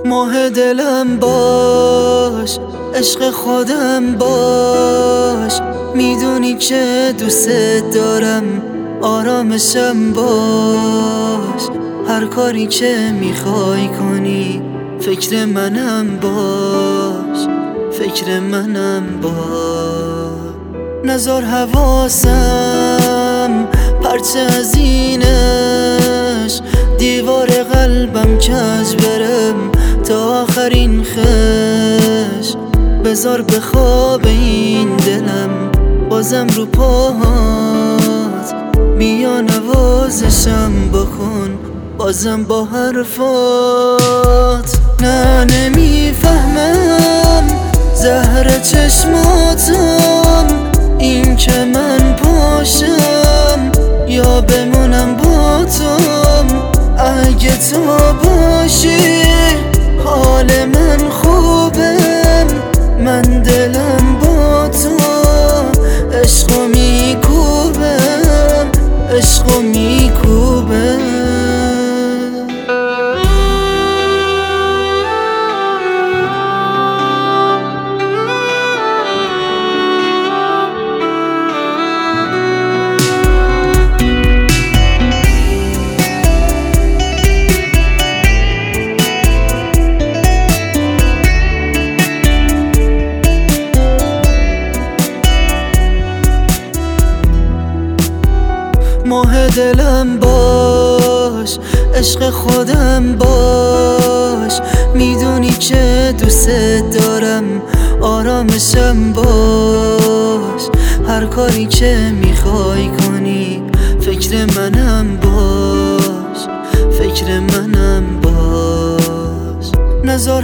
ماه دلم باش، عشق خودم باش، میدونی که دوست دارم، آرامشم باش. هر کاری که میخوای کنی، فکر منم باش، فکر منم باش. نزار حواسم پرچه از اینش، دیوار قلبم کج برم تا آخرین خش. بذار بخواب این دلم بازم رو پاهات، بیا نوازشم بکن بازم با حرفات. نه نمیفهمم زهر چشماتم، این که من پاشم یا بمونم با تو. اگه تو باشی حال من خوبه، من دلم با تو عشقو میکوبه، عشقو میکوبه. ماه دلم باش، عشق خودم باش، میدونی که دوست دارم، آرامشم باش. هر کاری که میخوای کنی، فکر منم باش، فکر منم باش. نزار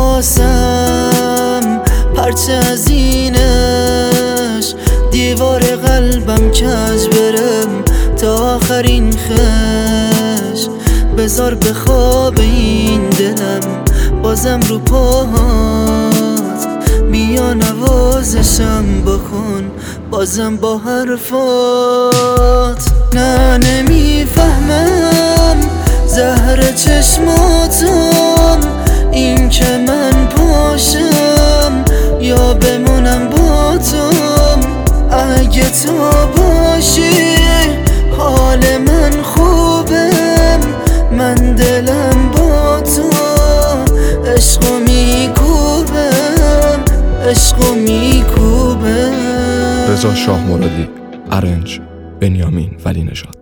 حواسم پرچه از اینش، دیوار قلبم کج برم تا آخرین خش. بذار بخواب این دلم بازم رو پاهات، بیا نوازشم بکن بازم با حرفات. نه نمیفهمم زهر چشماتم، این که من پاشم یا بمونم با تو. اگه تو باشی حال من خوبه، من دلم با تو عشقو میکوبه، عشقو میکوبه. رضا شاه مرادی، ارنج بنیامین ولی نژاد.